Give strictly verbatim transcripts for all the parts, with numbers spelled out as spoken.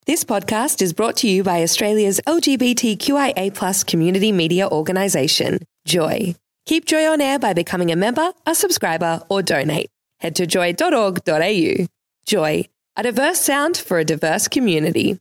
This podcast is brought to you by Australia's L G B T Q I A plus community media organisation, Joy. Keep Joy on air by becoming a member, a subscriber or donate. Head to joy dot org dot a u. Joy, a diverse sound for a diverse community.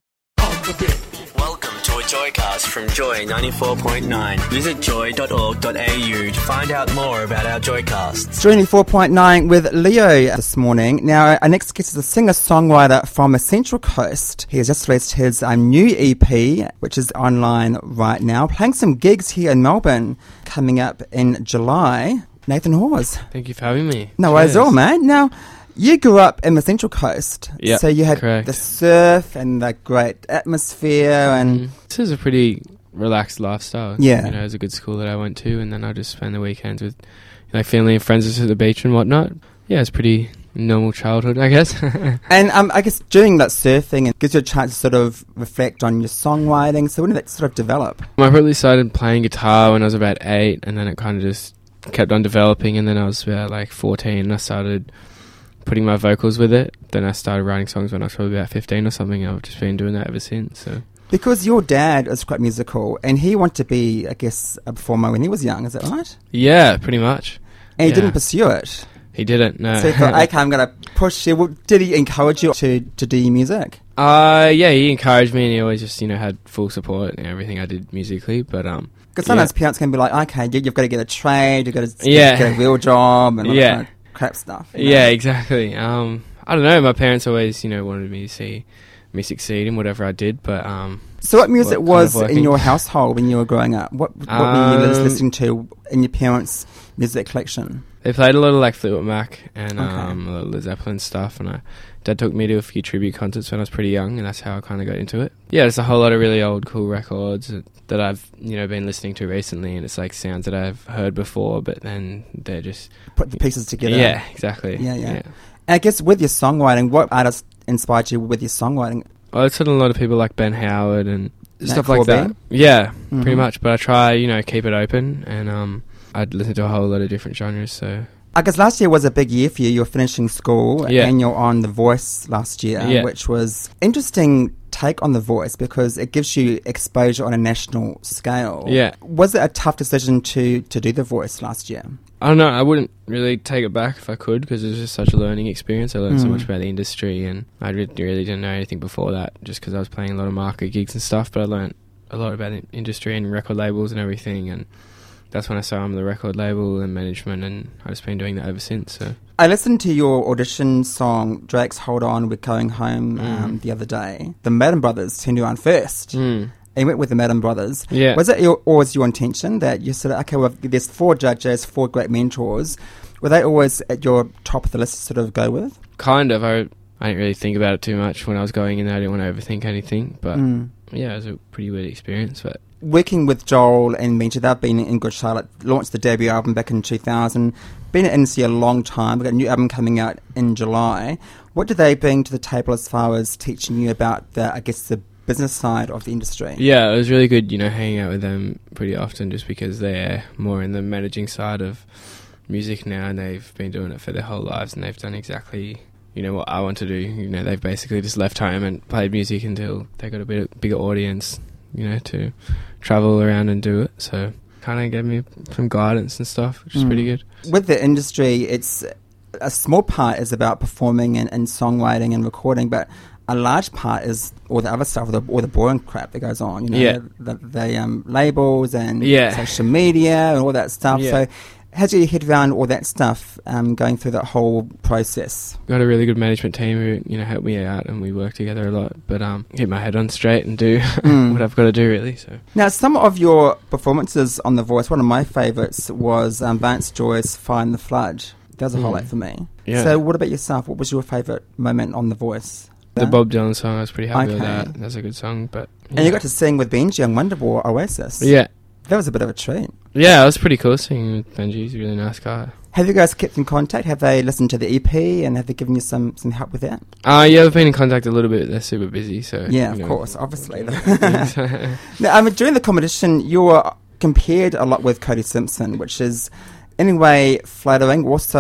Welcome to a Joycast from Joy ninety-four point nine. Visit joy dot org dot a u to find out more about our Joycasts. Joy ninety-four point nine with Leo this morning. Now, our next guest is a singer-songwriter from the Central Coast. He has just released his um, new E P, which is online right now, playing some gigs here in Melbourne coming up in July. Nathan Hawes. Thank you for having me. No worries at all, mate. Now, you grew up in the Central Coast, yeah, so you had correct. the surf and the great atmosphere, and Mm. This is a pretty relaxed lifestyle. Yeah. You know, it was a good school that I went to, and then I just spend the weekends with you know, family and friends at the beach and whatnot. Yeah, it's pretty normal childhood, I guess. and um, I guess doing that surfing it gives you a chance to sort of reflect on your songwriting. So when did that sort of develop? I really started playing guitar when I was about eight, and then it kind of just kept on developing, and then I was about like fourteen, and I started putting my vocals with it. Then I started writing songs when I was probably about fifteen or something. I've just been doing that ever since. So because your dad is quite musical, and he wanted to be, I guess, a performer when he was young. Is that right? yeah, pretty much. And he yeah. didn't pursue it. He didn't. No. So he thought, okay, I'm going to push you. Well, did he encourage you to to do your music? Uh, yeah, he encouraged me, and he always just you know had full support in everything I did musically. But um, because sometimes yeah. parents can be like, okay, you, you've got to get a trade, you've got to Yeah. get a real job, and all Yeah. that kind of crap stuff. you know? Yeah, exactly. Um, I don't know. My parents always, you know, wanted me to see me succeed in whatever I did. But um, So what music what was kind of in working? your household when you were growing up? What, what were you Um, listening to in your parents' music collection? they played a lot of like Fleetwood Mac and Okay. um, a lot of Led Zeppelin stuff. And I, Dad took me to a few tribute concerts when I was pretty young, and that's how I kind of got into it. Yeah, there's a whole lot of really old, cool records that I've you know been listening to recently, and it's like sounds that I've heard before, but then they're just Put the pieces together. yeah, exactly. Yeah, yeah. And I guess with your songwriting, what artists inspired you with your songwriting? I listen to a lot of people like Ben Howard and Nat stuff like Corby? that. Yeah, Mhm. pretty much. But I try, you know, keep it open, and um, I'd listen to a whole lot of different genres. So I guess last year was a big year for you. You were finishing school Yeah. and you're on The Voice last year, Yeah. which was interesting take on The Voice because it gives you exposure on a national scale. Yeah. Was it a tough decision to, to do The Voice last year? I don't know. I wouldn't really take it back if I could, because it was just such a learning experience. I learned so Mm. much about the industry, and I re- really didn't know anything before that, just because I was playing a lot of market gigs and stuff. But I learned a lot about the industry and record labels and everything, and that's when I saw I'm the record label and management, and I've just been doing that ever since. So I listened to your audition song, Drake's Hold On, We're Going Home, Mm. um, the other day. The Madden Brothers turned you on first. mm. And you went with the Madden Brothers. Yeah. Was it your, always your intention that you said, okay, well, there's four judges, four great mentors. Were they always at your top of the list to sort of go with? Kind of. I I didn't really think about it too much when I was going in there. I didn't want to overthink anything, but Mm. yeah, it was a pretty weird experience. But Working with Joel and Benji, they've been in Good Charlotte, launched the debut album back in two thousand, been in the industry a long time, we've got a new album coming out in July. What do they bring to the table as far as teaching you about the, I guess, the business side of the industry? yeah, it was really good, you know, hanging out with them pretty often, just because they're more in the managing side of music now, and they've been doing it for their whole lives, and they've done exactly, you know, what I want to do. You know, they've basically just left home and played music until they got a bit bigger audience, you know, to travel around and do it. So kind of gave me some guidance and stuff, which is Mm. pretty good. With the industry, it's a small part is about performing and, and songwriting and recording, but a large part is all the other stuff, all the, all the boring crap that goes on. You know, Yeah. the, the um, labels and Yeah. social media and all that stuff. Yeah. So, how do you head around all that stuff um, going through that whole process? Got a really good management team who, you know, help me out, and we work together a lot. But um, keep my head on straight and do Mm. what I've got to do, really. So Now, some of your performances on The Voice, one of my favourites was um, Vance Joy's Find the Flood. That was a Mm. highlight for me. Yeah. So, what about yourself? What was your favourite moment on The Voice? the Bob Dylan song, I was pretty happy with Okay. that. That's a good song. But And you got to sing with Benji on Wonderwall Oasis. yeah, That was a bit of a treat. yeah, it was pretty cool singing with Benji. He's a really nice guy. Have you guys kept in contact? Have they listened to the E P and have they given you some, some help with that? Uh, yeah, I've been in contact a little bit. They're super busy, so Yeah, you of know. course, obviously. Yeah. Now, I mean, during the competition, you were compared a lot with Cody Simpson, which is, in a way, flattering, also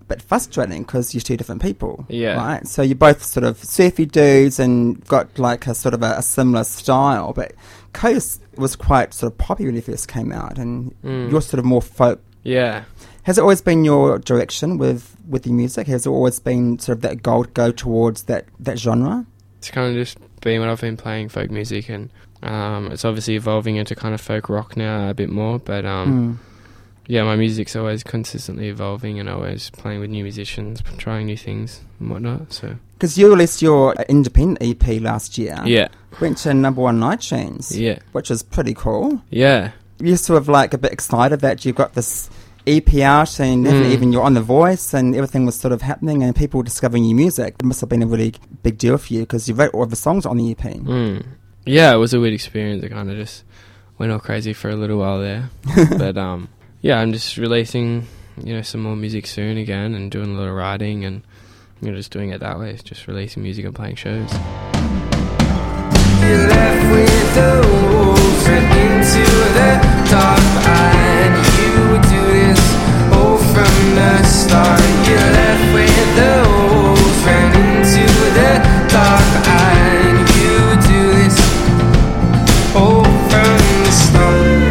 a bit frustrating because you're two different people. Yeah. Right? So you're both sort of surfy dudes and got like a sort of a, a similar style, but Coast was quite sort of poppy when it first came out, and Mm. you're sort of more folk. Yeah. Has it always been your direction with, with your music? Has it always been sort of that goal to go towards that, that genre? It's kind of just been what I've been playing, folk music, and um, it's obviously evolving into kind of folk rock now a bit more, but um, Mm. yeah, my music's always consistently evolving and always playing with new musicians, trying new things and whatnot, so... Because you released your independent E P last year. Yeah. Went to number one on iTunes. Yeah. Which is pretty cool. Yeah. You're sort of like a bit excited that you've got this E P out and Mm. even you're on The Voice and everything was sort of happening and people were discovering your music. It must have been a really big deal for you because you wrote all the songs on the E P. Mm. Yeah, it was a weird experience. I kind of just went all crazy for a little while there. But um, yeah, I'm just releasing, you know, some more music soon again and doing a lot of writing and, you know, just doing it that way. Just releasing music and playing shows. You're left with the wolves and into the dark, and you would do this all from the start. You're left with the wolves and into the dark, and you would do this all from the start.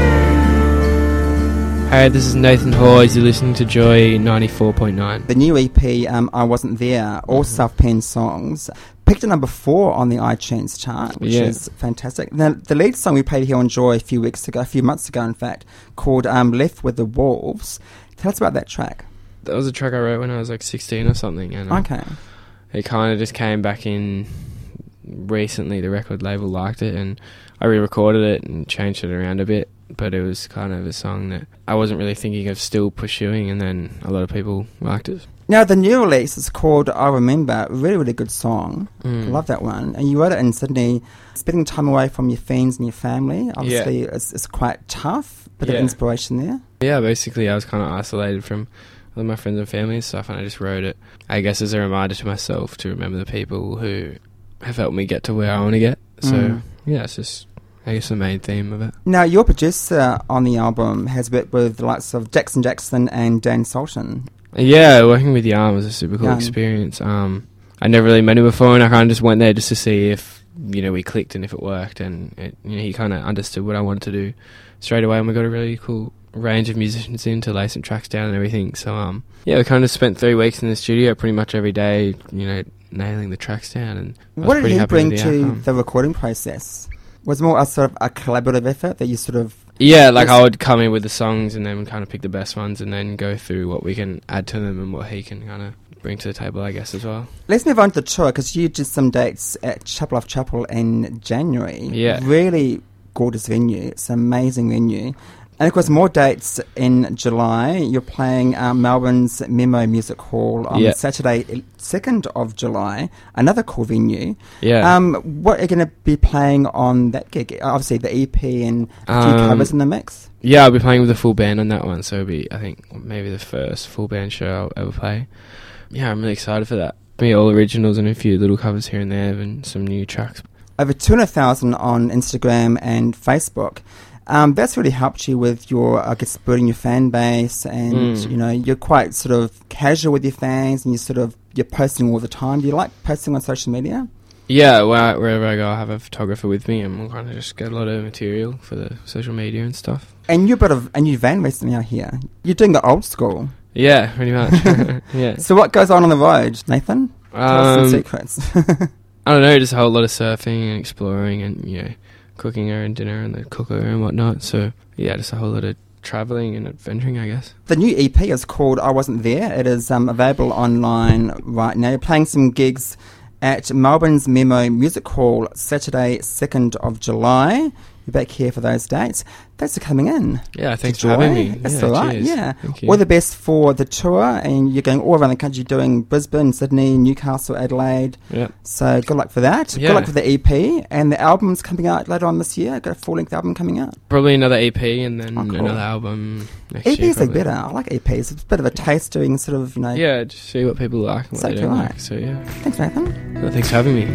Hey, this is Nathan Hawes. You're listening to Joy ninety-four point nine. The new E P, um, I Wasn't There, all Mm-hmm. self-penned songs, picked at number four on the iTunes chart, which Yeah. is fantastic. The, the lead song we played here on Joy a few weeks ago, a few months ago in fact, called um, Left with the Wolves. Tell us about that track. That was a track I wrote when I was like sixteen or something. And um, Okay. it kind of just came back in recently. The record label liked it and I re-recorded it and changed it around a bit. But it was kind of a song that I wasn't really thinking of still pursuing, and then a lot of people liked it. Now, the new release is called I Remember, really, really good song. Mm. I love that one. And you wrote it in Sydney, spending time away from your friends and your family. Obviously, it's, it's quite tough, bit Yeah. of inspiration there. Yeah, basically I was kind of isolated from all my friends and family and stuff, and I just wrote it, I guess, as a reminder to myself to remember the people who have helped me get to where I want to get. So, Mm. yeah, it's just, I guess, the main theme of it. Now, your producer on the album has worked with the likes of Jackson Jackson and Dan Sultan. Yeah, working with Yarn was a super cool Yarn. experience. Um, I never really met him before, and I kind of just went there just to see if, you know, we clicked and if it worked, and it, you know, he kind of understood what I wanted to do straight away, and we got a really cool range of musicians in to lay some tracks down and everything. So, um, yeah, we kind of spent three weeks in the studio pretty much every day, you know, nailing the tracks down, and I was What did pretty he happy bring with the to outcome. the recording process? Was it more a sort of a collaborative effort that you sort of... Yeah, like Yes. I would come in with the songs and then we'd kind of pick the best ones and then go through what we can add to them and what he can kind of bring to the table, I guess, as well. Let's move on to the tour, because you did some dates at Chapel of Chapel in January. Yeah. Really gorgeous venue. It's an amazing venue. And of course, more dates in July. You're playing um, Melbourne's Memo Music Hall on Yeah. Saturday, second of July. Another cool venue. Yeah. Um, what are you going to be playing on that gig? Obviously, the E P and a few Um, covers in the mix. Yeah, I'll be playing with a full band on that one, so it'll be, I think, maybe the first full band show I'll ever play. Yeah, I'm really excited for that. Me, all originals and a few little covers here and there and some new tracks. Over two hundred thousand on Instagram and Facebook. Um, that's really helped you with your, I guess, building your fan base, and Mm. you know, you're quite sort of casual with your fans, and you sort of you're posting all the time. Do you like posting on social media? Yeah, where, wherever I go, I have a photographer with me, and we'll kind of just get a lot of material for the social media and stuff. And you're a bit of a new van recently out here. You're doing the old school. Yeah, pretty much. Yeah. So what goes on on the road, Nathan? Tell us some Um, secrets. I don't know, just a whole lot of surfing and exploring and, you know, cooking our own dinner and the cooker and whatnot. So, yeah, just a whole lot of travelling and adventuring, I guess. The new E P is called I Wasn't There. It is um, available online right now. You're playing some gigs at Melbourne's Memo Music Hall Saturday, second of July. You're back here for those dates. Thanks for coming in. Yeah, thanks to for having Joy. me. That's yeah, all right, cheers. yeah. Thank you. All the best for the tour, and you're going all around the country doing Brisbane, Sydney, Newcastle, Adelaide. Yeah. So good luck for that. Yeah. Good luck for the E P, and the album's coming out later on this year. Got a full-length album coming out. Probably another E P and then Oh, cool. another album next E Ps year. are probably. better. I like E Ps. It's a bit of a taste doing sort of, you know. Yeah, just see what people like and what So they do don't I. like. So, yeah. Thanks, Nathan. Well, thanks for having me.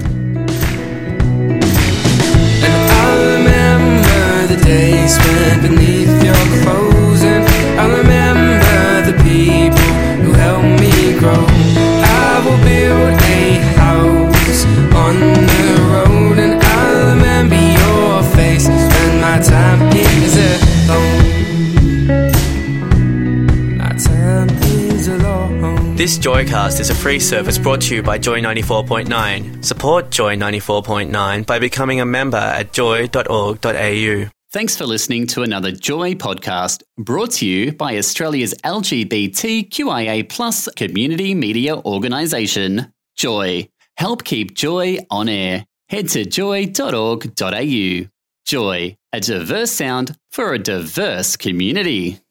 And I remember the days spent beneath your clothes, and I remember the people who helped me This Joycast is a free service brought to you by Joy ninety-four point nine. Support Joy ninety-four point nine by becoming a member at joy dot org dot a u. Thanks for listening to another Joy podcast brought to you by Australia's L G B T Q I A plus community media organisation, Joy. Help keep Joy on air. Head to joy dot org dot a u. Joy, a diverse sound for a diverse community.